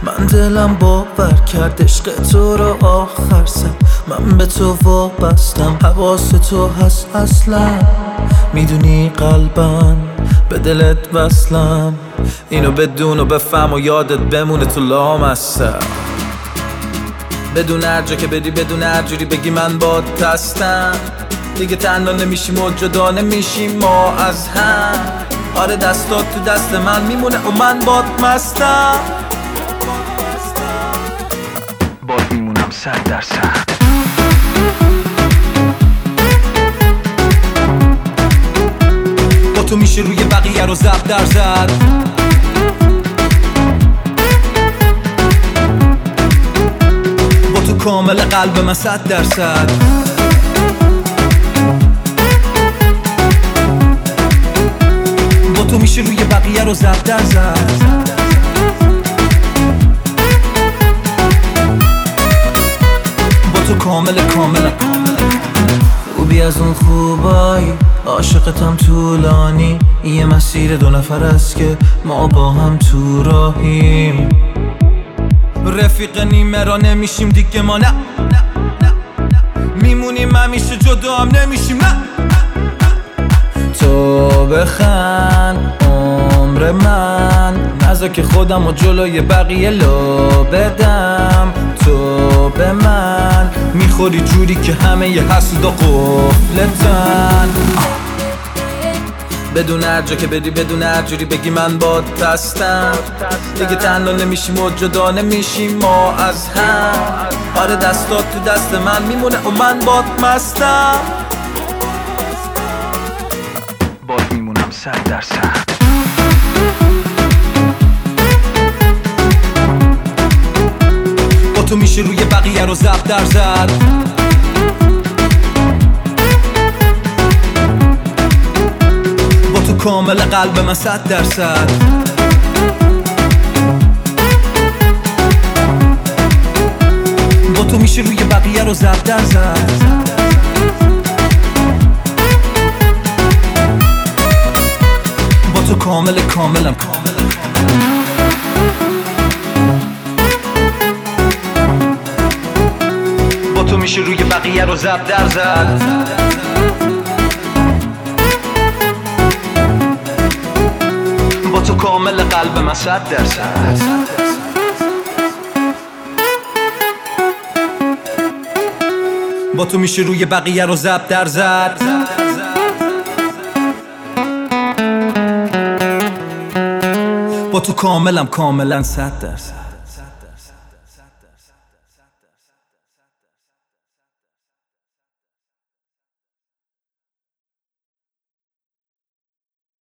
من دلم باور کرد عشق تو رو آخر سر. من به تو وابستم، حواس تو هست اصلا. میدونی قلبم به دلت وصلم. اینو بدون و بفهم و یادت بمونه تو لامصب. بدون هر جا که بدی، بدون هر جوری بگی من بات هستم. دیگه تنها نمیشیم و جدا نمیشیم ما از هم. آره دستات تو دست من میمونه و من بات مستم. بات میمونم 100%. با تو میشه روی بقیه رو ضرب در زد. با تو کامل قلب من 100%. با تو میشه روی بقیه رو ضرب در زد. با تو کاملا خوبی از اون خوبایی، عاشقتم طولانی. یه مسیر 2 نفر است که ما با هم تو راهیم. رفیق نیمه را نمیشیم دیگه ما، نه میمونیم همیشه جدا هم نمیشیم، نه. تو بخند عمر من، نذار که خودم و جلوی بقیه لو بدم. تو به من میخوری جوری که همه ی حسودا قفلتن. بدون هر جا که بدی، بدون هر جوری بگی من بات هستم. دیگه تنها نمیشیم و جدا نمیشیم ما از هم. آره دستات تو دست من میمونه و من بات مستم. بات میمونم 100%. با تو میشه روی بقیه رو ضرب در زد. با تو کامل قلب من 100%. با تو میشه روی بقیه رو ضرب در زد. با تو کاملا با تو میشه روی بقیه رو ضرب در زد. با تو کامل قلب من 100%. با تو میشه روی بقیه رو ضرب در زد. با تو کاملا 100%.